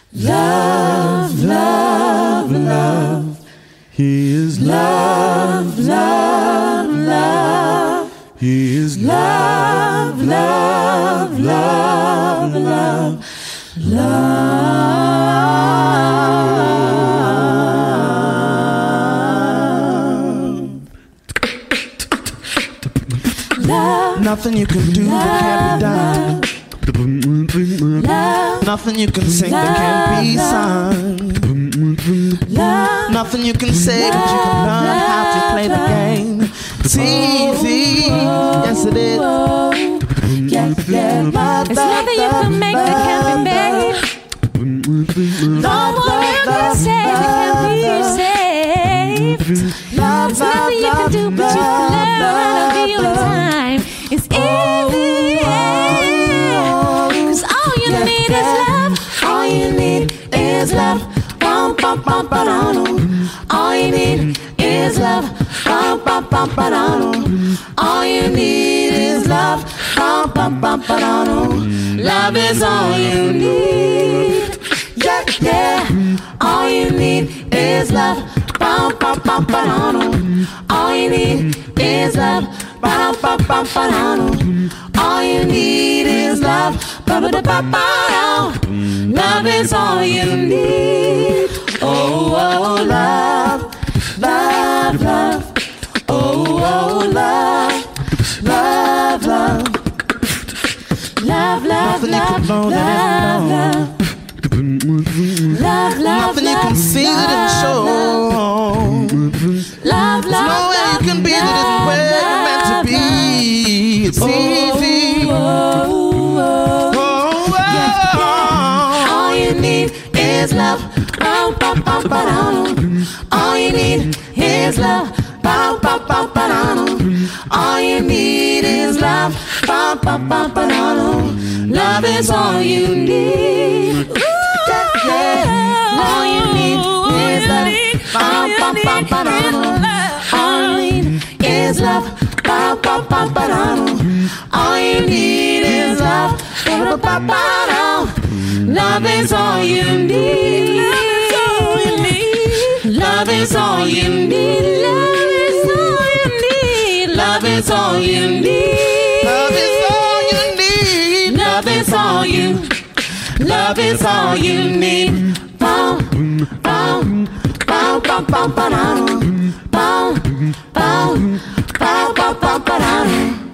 Love, love, love. He is love, love, love. He is love, love, love, love, love. Love. Nothing you can do that can't be done. Love. Nothing you can sing that can't be sung. Love. Nothing you can say that you can learn how to play the game. It's easy, yes it is. Yes, yes. There's nothing you can make that can't be made. No one you can say that can't be saved. There's nothing you can do but you can learn how to deal with time. It's easy, cause all you need is love. All you need is love. All you need is love. All you need is love. Love is all you need. Yeah, yeah. All you need is love. All you need is love. All you need is love. Love is all you need. Oh, oh, love, love, love. Oh, oh, love, love, love. Love, love, love, love, love. Love, love, nothing you can feel it and show. Love, love, there's no way you can be that it's where you're meant to be. It's easy. All you need is love. All you need is love. All you need is love. Love is all you need. All you need is love. All you need is love. All you need is love. Love is all you need. Love is all you need. Love is all you need. Love is all you need. Love is all you. Love is all you need. Bow, bow, bow, bow, bow, bow, bow, bow, bow, bow, bow, bow, bow.